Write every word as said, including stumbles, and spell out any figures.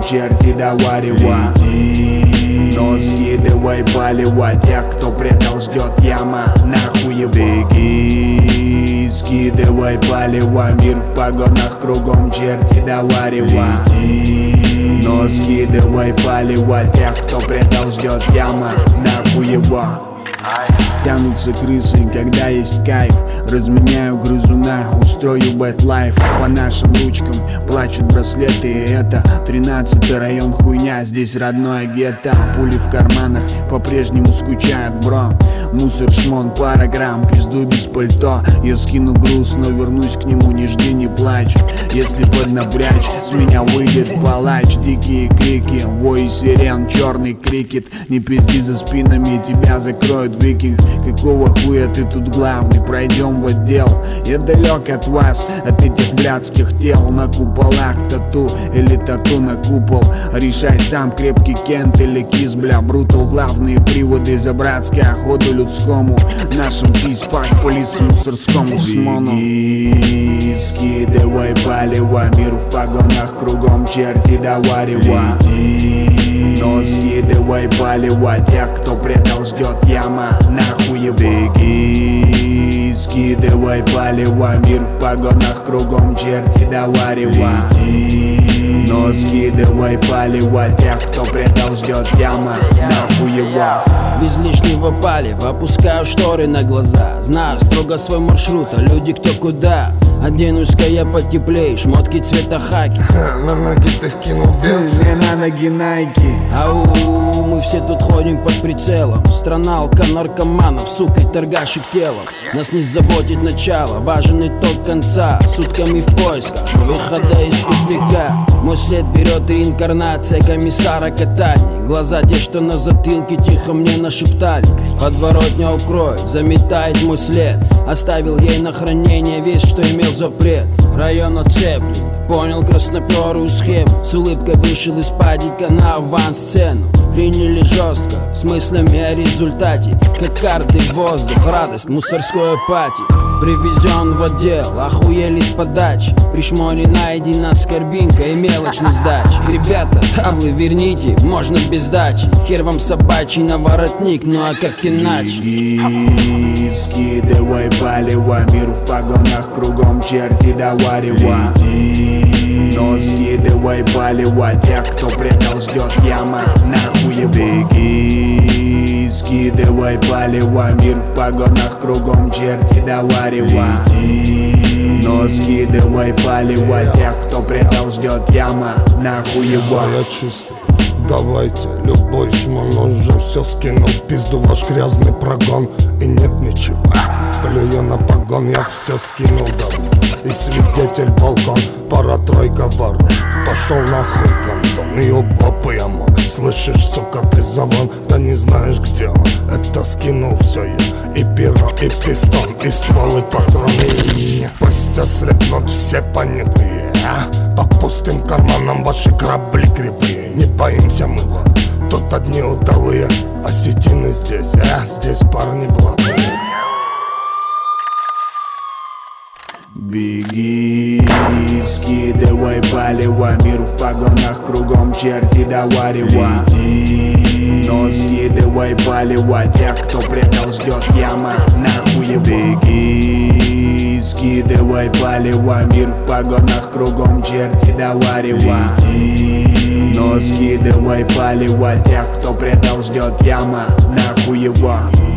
черти до варева. Но скидывай палево, тех, кто предал, ждет яма, нахуй его. Беги, скидывай палево, мир в погонах, кругом черти до варева. Но скидывай палево, тех, кто предал, ждет яма, нахуй его. Тянутся крысы, когда есть кайф. Разменяю грызуна, устрою бэт-лайф. По нашим ручкам плачут браслеты. И это тринадцатый район, хуйня, здесь родное гетто. Пули в карманах по-прежнему скучают, бро. Мусор, шмон, пара грамм, пиздуй без пальто. Я скину груз, но вернусь к нему, не жди, не плачь. Если поднапрячь, с меня выйдет палач. Дикие крики, вой сирен, черный крикет. Не пизди за спинами, тебя закроют викинг. Какого хуя ты тут главный? Пройдем в отдел. Я далек от вас, от этих блядских тел. На куполах тату или тату на купол. Решай сам, крепкий Кент или кис, бля. Брутал, главные приводы за братской охоту людскому. Нашим пиз-фак, полисе мусорскому шмону. Беги, скидывай палево, мир в погонах, кругом черти до варева. Но скидывай палево, тех, кто предал, ждет яма, нахуй его. Беги, скидывай палево, мир в погонах, кругом черти до варева. Но скидывай палево, тех, кто предал, ждет яма, нахуй его. Без лишнего палева опускаю шторы на глаза. Знаю строго свой маршрут, а люди кто куда. Оденусь-ка я потеплей, шмотки цвета хаки. На ноги ты вкинул бенз, я на ноги найки. Ау, мы все тут ходим под прицелом. Страна алко-наркоманов, сука, и торгашек телом. Нас не заботит начало, важен итог конца. Сутками в поисках выхода из тупика. Мой след берет реинкарнация комиссара Катани. Глаза те, что на затылке, тихо мне нашептали. Подворотня укроет, заметает мой след. Оставил ей на хранение весь, что имел запрет. Район оцеплен, понял красноперую схему. С улыбкой вышел из падика на авансцену. Приняли жестко, с мыслями о результате. Как карты в воздух, радость мусорской апатии. Привезен в отдел, охуели с подачи. При шмоне найдена скорбинка и мелочь на сдаче. Ребята, таблы верните, можно без дачи. Хер вам собачий наворотник, ну а как иначе? Беги, скидывай палево, мир в погонах, кругом черти до варева. Но скидывай палево, тех, кто предал, ждет яма, нахуй его. Беги, скидывай палево, мир в погонах, кругом черти до варева. Но скидывай палево, тех, кто предал, ждет яма, нахуй его. Да, я чистый, давайте, любой шмон уже все скинул в пизду ваш грязный прогон. И нет ничего, плюю на погон, я все скинул давно. И свидетель балкон, пара-тройка ворон. Пошел нахуй кантон, и оба я мог. Слышишь, сука, ты завон, да не знаешь где он. Это скинул все я, и перо, и пистон, и ствол, и патроны. Пусть ослепнут все понятые, а? По пустым карманам ваши корабли кривые. Не боимся мы вас, тут одни удалые. Осетины здесь, а здесь парни блатные. Беги, скидывай палево, мир в погонах, кругом черти до варева. Но скидывай палево, тех, кто предал, ждет яма, нахуй его. Беги, скидывай палево, мир в погонах, кругом черти до варева. Но скидывай палево, тех, кто предал, ждет яма, нахуй его.